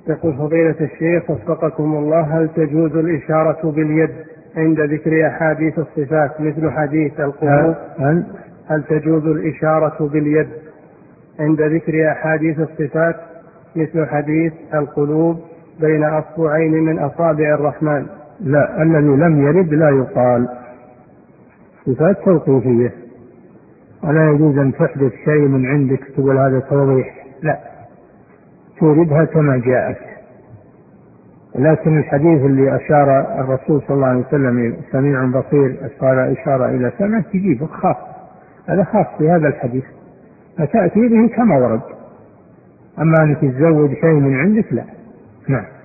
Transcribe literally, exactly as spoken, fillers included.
يقول فضيلة الشيخ وفقكم الله، هل تجوز الإشارة باليد عند ذكر أحاديث الصفات مثل حديث القلوب؟ هل, هل تجوز الإشارة باليد عند ذكر أحاديث الصفات مثل حديث القلوب بين أصبعين من أصابع الرحمن؟ لا، الذي لم يرد لا يقال، صفات توقيفية، ولا يجوز أن تحدث شيء من عندك تقول هذا توضيح، لا، توردها كما جاءت. لكن الحديث اللي أشار الرسول صلى الله عليه وسلم سميع بصير أشار إشارة إلى سمع تجيبه خاص، هذا خاص بهذا الحديث فتأتي به كما ورد، أما أنك تزود شيء من عندك لا. نعم.